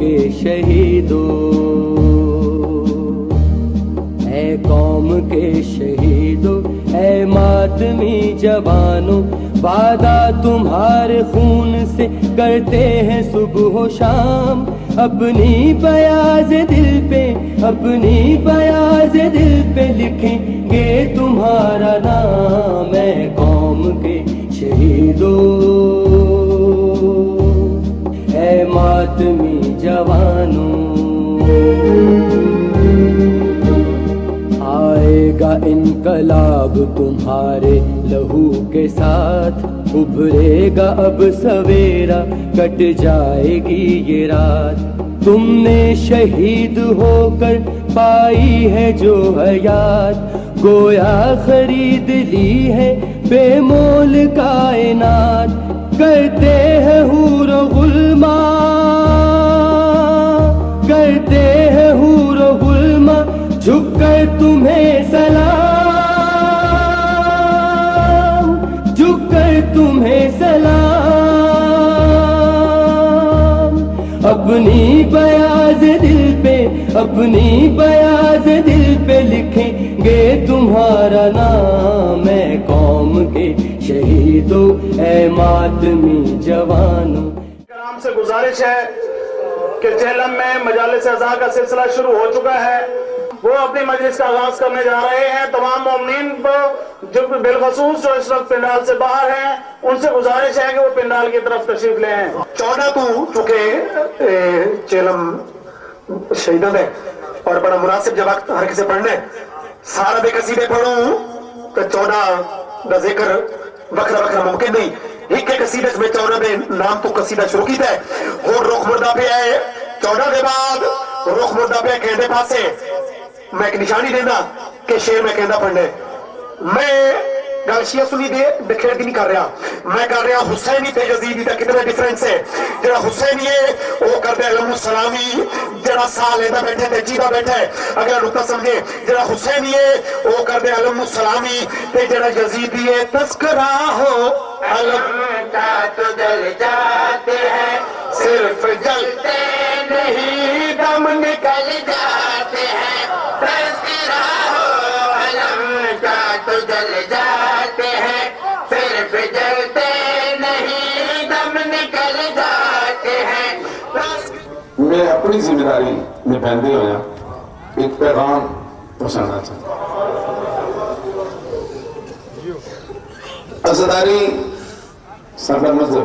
کے شہیدوں، اے قوم کے شہیدوں، اے ماتمی جوانوں، وعدہ تمہارے خون سے کرتے ہیں صبح و شام، اپنی بیاض دل پہ، اپنی بیاض دل پہ لکھیں گے تمہارا نام، اے قوم کے شہیدوں، اے ماتمی جوانوں۔ آئے گا انقلاب تمہارے لہو کے ساتھ، ابھرے گا اب سویرا، کٹ جائے گی یہ رات، تم نے شہید ہو کر پائی ہے جو حیات، گویا خرید لی ہے بے مول کائنات، کرتے ہیں حور و غلما، کرتے ہیں حور و غلما، جھک کر تمہیں سلام، جھک کر تمہیں سلام، اپنی بیاض دل پہ، اپنی بیاض دل پہ لکھیں گے تمہارا نام، اے قوم کے شہیدوں، اے ماتمی جوانوں۔ کرام سے گزارش ہے کہ جہلم میں مجالس اعزاء کا سلسلہ شروع ہو چکا ہے، وہ اپنی مجلس کا آغاز کرنے جا رہے ہیں۔ تمام مومنین کو جو بالخصوص جو اس وقت پنڈال سے باہر ہیں، ان سے گزارش ہے کہ وہ پنڈال کی طرف تشریف لے آئیں۔ 14 تو چونکہ جہلم شہیدوں ہے اور بڑا مناسب جب وقت ہر کسی پڑھنے سارا دے قصیدے پڑھوں تو 14 دا ذکر وکھرا وکھرا ممکن نہیں، ایک قصیدے میں 14 دے نام تو قصیدہ شروع کیتا ہے، اور رخ مردہ پہ ہے 14 دے بعد رخ مردہ پہ کہندے پاسے میں ایک نشانی دینا کہ شیر میں کہندہ پڑھنے، میں گل شیعہ سنی دے بکھیر دی نہیں کر رہا، میں کر رہا حسینی تے یزیدی دا کتنا ڈیفرنس ہے۔ جڑا حسینی ہے وہ کر دے علم السلامی، جڑا سال ایدہ بیٹھے تے جیدہ بیٹھے، اگر نکتہ سمجھے جڑا حسینی ہے وہ کر دے علم السلامی، تے جڑا یزیدی ہے تذکرہ ہو علم کا تو جل جاتے ہیں، صرف جلتے نہیں دم نکل جاتے ہیں، تذکرہ ہو علم کا تو جل جاتے ہیں، صرف جلتے نہیں دم نکل جاتے ہیں۔ میں اپنی ذمہ داری نبھاندے ہویا ایک پیغام پہنچانا چاہتا ہوں۔ عزاداری ساڈا مذہب،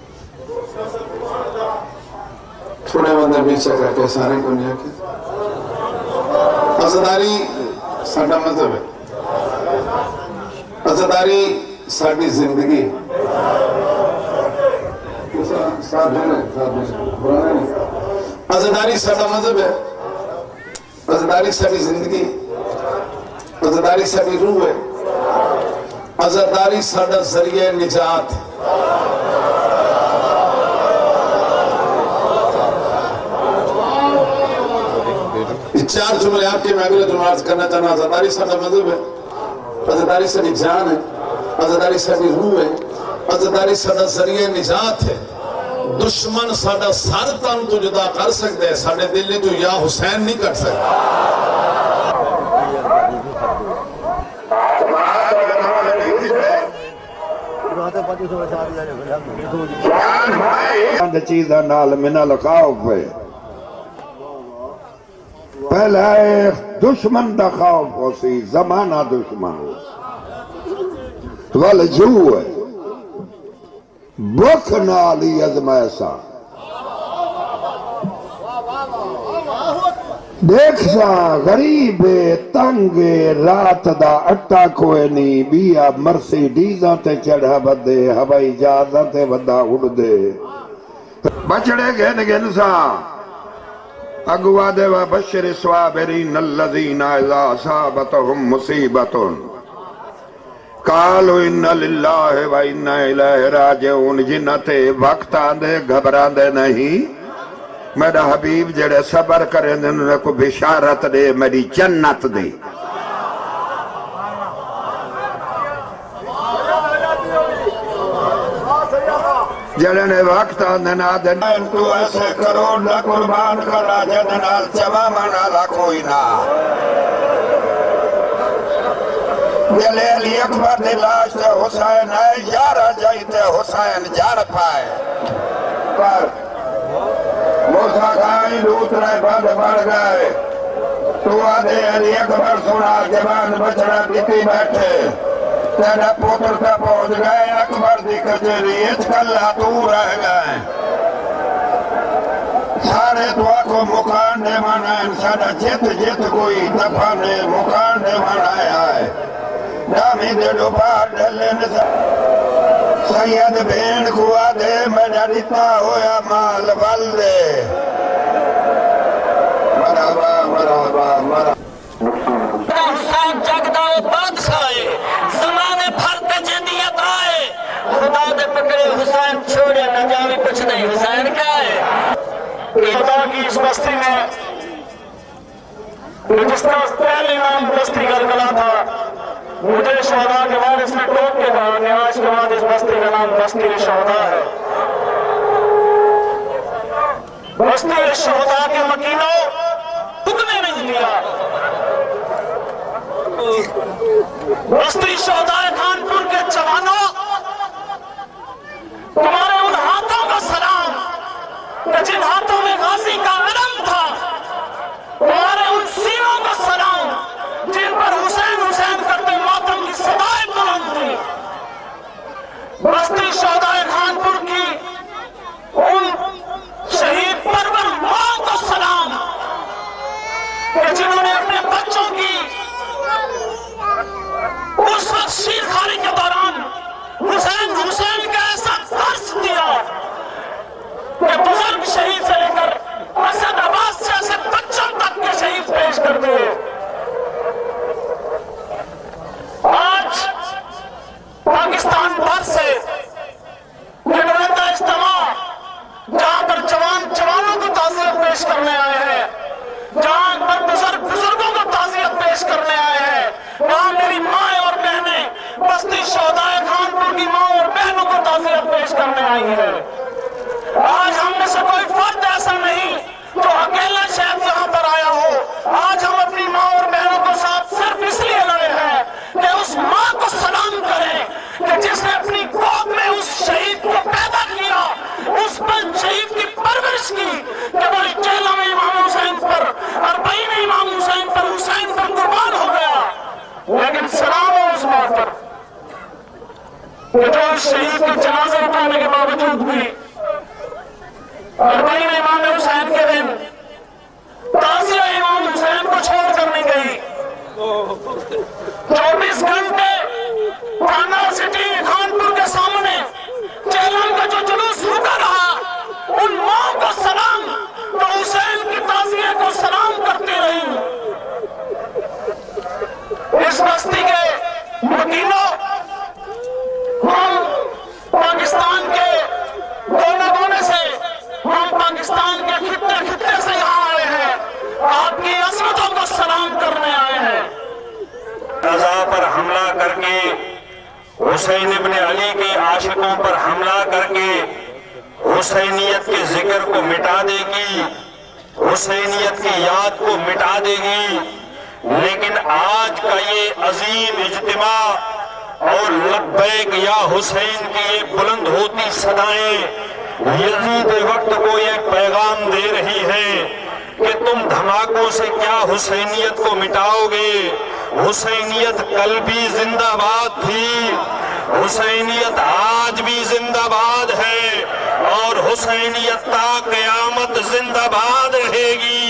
تھوڑے بندے بے شک ہے کہ سارے کو نہیں آکے، عزاداری ساڈا مذہب ہے، عزاداری ساڈی زندگی، عزاداری ساڈا مذہب ہے، عزاداری ساڈی زندگی، عزاداری ساڈی روح ہے، عزاداری ساڈا ذریعہ نجات۔ چار جملے آپ کے میں اگلے جملے عرض کرنا چاہنا، عزاداری ساڈا مذہب ہے، عزاداری ساڈی جان ہے، عزاداری ساڈی روح ہے، عزاداری ساڈا ذریعہ نجات ہے۔ دشمن ساڈا سر تن تو جدا کر سکتے ہیں، ساڈے دل تو یا حسین نہیں کر سکتے۔ چیزہ نال من الخوف ہے، پہلا ہے دشمن دا خوف ہو سی، زمانہ دشمن ہو سی، والجو ہے بک نالی ازمائسا، دیکھ سا غریب تنگ رات دا اٹا کوئے نہیں، بیا مرسی ڈیزاں تے چڑھا بدے، ہوائی جہازاں تے ودا اڑ دے، بچڑے گھن گھن سا اگوا دے وبشر الصابرین الذین اذا اصابتهم مصیبۃ قالوا انا للہ و انا الیہ راجعون، جنہ تے وقت آندے گھبران دے نہیں، میرا حبیب جڑے صبر کریں دے انہوں کو بشارت دے، میری جنت دے۔ جڑنے وقت آندنا دن تو ایسے کروڑ نہ قربان کرا جدنا چوا مانا کوئی نہ جلے علی اکبر دی لاش تے حسین ہے یارہ جائی تے حسین جار پائے پر موسیٰ کھائیں لوت رہے بند بڑھ گئے تو آدھے علی اکبر سنا جوان بچڑا بیتی بیٹھے تیرا پوتر تا پہنچ گئے اکبر دی کچھری اچھکلہ تو رہ گئے سارے دعا کو مکان دے مانا انسانا جت جت کوئی دفانے مکان دے مانا آئے نامی دے ڈوبار ڈلے نسا سید بین کو آدھے میں ڈریتا ہویا مال والدے مرحبا مرحبا مرحبا حسین جگدہ و بادشاہ زمانے بھر تے جدیت آئے خدا دے پکڑے حسین چھوڑے نہ جاوی کچھ نہیں حسین کیا ہے خدا کی اس بستی میں جس طرح پہلے نام بستی گلگلا تھا مجھے شہداء کے بعد اس نے ٹوک کے کہا کہ آج کے بعد اس بستی کا نام بستی شہداء ہے بستی شہداء کے مکینوں تکنے نہیں دیا بستی شہداء خانپور کے جوانوں تمہارے ان ہاتھوں کا سلام کہ جن ہاتھوں میں غازی کا علم تھا تمہارے ان سینوں کا سلام جن پر حسین حسین کرتے ماتم کی صدائیں بلند تھی بستی شہداء خانپور کی ان شہید پرور ماں کو سلام کہ جنہوں نے اپنے بچوں کی اس وقت شیرخواری کے دوران حسین حسین کا ایسا درس دیا کہ بزرگ شہید سے لے کر اسد عباس سے ایسے بچوں تک کے شہید پیش کر دیے آج پاکستان بھر سے یہ نمائندہ اجتماع جہاں پر جوانوں کو تعزیت پیش کرنے آئے ہیں جہاں پر بزرگوں کو تعزیت پیش کرنے آئے ہیں وہاں میری ماں اور بہنیں بستی شہداء خانپور کی ماں اور بہنوں کو تعزیت پیش کرنے آئی ہیں آج ہم میں سے کوئی فرد ایسا نہیں جو اکیلا شہد یہاں پر آیا ہو آج ہم اپنی ماں اور بہنوں کو ساتھ صرف اس لیے لائے ہیں کہ اس ماں کو سلام کریں کہ جس نے اپنی گود میں اس شہید کو پیدا کیا اس پر شہید کی پرورش کی کہ وہ چہلہ میں امام حسین پر اربعین امام حسین پر قربان ہو گیا لیکن سلام ہو اس ماں پر کہ جو اس شہید کے جنازے اٹھانے کے باوجود بھی اربعین امام حسین کے دن تعزیہ امام حسین کو چھوڑ کر نہیں گئی 24 گھنٹے تھانہ سٹی خانپور کے سامنے چیلم کا جو جلوس رکا رہا ان ماں کو سلام تو حسین کی تعزیہ کو سلام کرتی رہی اس بستی کے مکینوں ہم پاکستان کے کونے کونے سے ہم پاکستان کے خطے سے یہاں آئے ہیں آپ کی عظمتوں کو سلام کرنے آئے ہیں رضا پر حملہ کر کے حسین ابن علی کے عاشقوں پر حملہ کر کے حسینیت کے ذکر کو مٹا دے گی حسینیت کی یاد کو مٹا دے گی لیکن آج کا یہ عظیم اجتماع اور لبیک یا حسین کی یہ بلند ہوتی صدائیں یزید وقت کو یہ پیغام دے رہی ہیں کہ تم دھماکوں سے کیا حسینیت کو مٹاؤ گے حسینیت کل بھی زندہ باد تھی حسینیت آج بھی زندہ باد ہے اور حسینیت تا قیامت زندہ باد رہے گی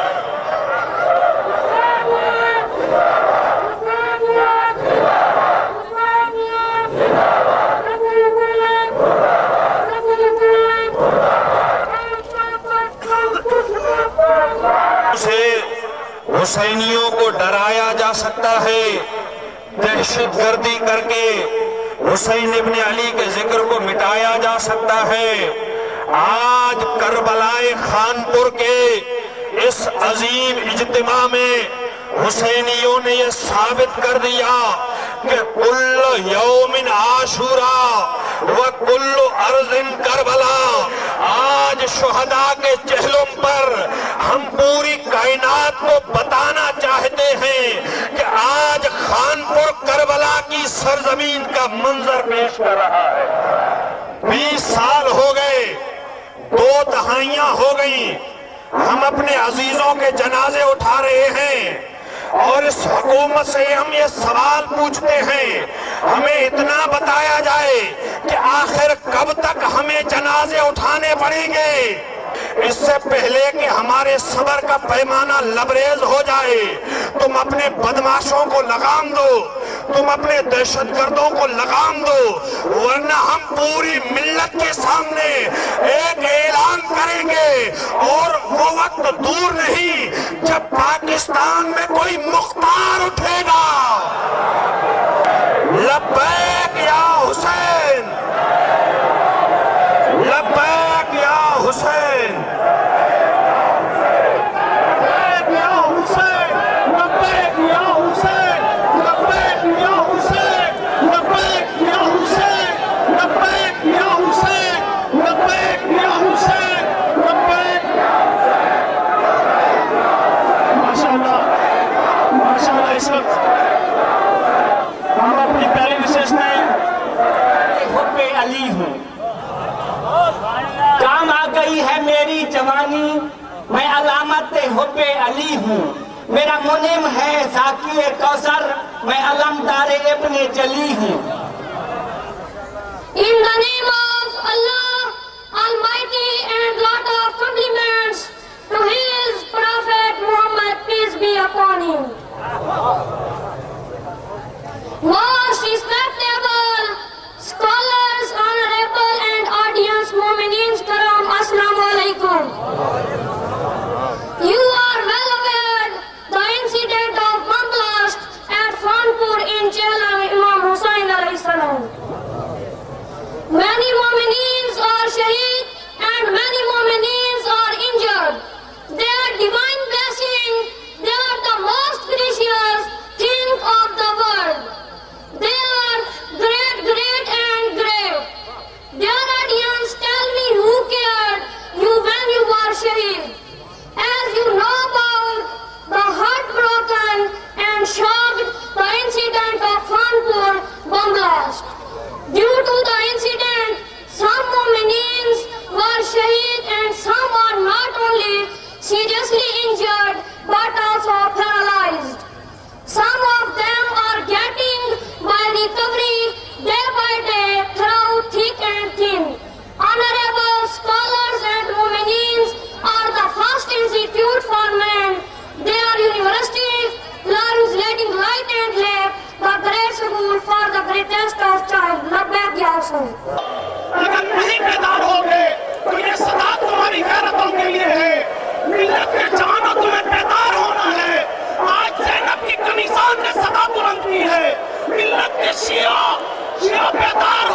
حسینیوں کو ڈرایا جا سکتا ہے دہشت گردی کر کے حسین ابن علی کے ذکر کو مٹایا جا سکتا ہے آج کربلائے خانپور کے اس عظیم اجتماع میں حسینیوں نے یہ ثابت کر دیا کہ کل یوم عاشورا و کل अर्ज़िन करबला। आज शुहदा के चेहरों पर हम पूरी कायनात को बताना चाहते हैं कि आज खानपुर करबला की सरजमीन का मंजर पेश कर रहा है। 20 साल हो गए, 2 दहाइयां हो गई, हम अपने अजीजों के जनाजे उठा रहे हैं और इस हुकूमत से हम ये सवाल पूछते हैं, हमें इतना बताया जाए कि आखिर कब तक हमें जनाजे उठाने पड़ेंगे, इससे पहले कि हमारे सब्र का पैमाना लबरेज हो जाए। तुम अपने बदमाशों को लगाम दो, तुम अपने दहशतगर्दों को लगाम दो, वरना हम पूरी मिल्लत के सामने एक ऐलान करेंगे और वो वक्त दूर नहीं जब पाकिस्तान में कोई मुख्तार उठेगा। लब्बैक या हुसैन, लब्बैक या हुसैन, लब्बैक या हुसैन, लब्बैक या हुसैन, लब्बैक या हुसैन, लब्बैक या हुसैन, लब्बैक या हुसैन, लब्बैक या हुसैन, लब्बैक। माशाअल्लाह, माशाअल्लाह, इस वक्त हम अपनी पहली विशेष में हुब्बे अली हूँ। काम आ गई है मेरी जवानी, मैं अलामत हुब्बे अली हूँ। मेरा मुनिम है ज़ाकिए कौसर, मैं अलमदार इब्ने जली हूँ। In the name of Allah Almighty, and lot of compliments to His Prophet Muhammad, peace be upon him. Most respectable scholars, honorable and audience, Mu'mineen Karam, Assalamu alaikum. You are well aware the incident of bomb blast at Khanpur in Jhelum, Imam Hussain alayhi salam. Many Mu'mineens are shaheed and many Mu'mineens are injured. Their divine blessing, they are the most precious thing of the world. They are great, great and great. Dear audience, tell me who cared you when you were shaheed. As you know about the heartbroken and shocked the incident of Khanpur bomb blast. Due to the incident, some Mu'mineens were shaheed and some are not only seriously injured but also paralyzed. Some of them are getting by recovery day by day through thick and thin. Honorable scholars and Mu'mineens are the first institute for men. They are universities, learns letting light and life, the great school for the greatest of child. Labbaik ya Husain. अगर नहीं बेदार होगे तो ये सदा तुम्हारी गैरतों के लिए है। मिल्लत के जवानों, तुम्हें बेदार होना है। आज ज़ैनब की कनीज़ान ने सदा बुलंद की है, मिल्लत के शिया बेदार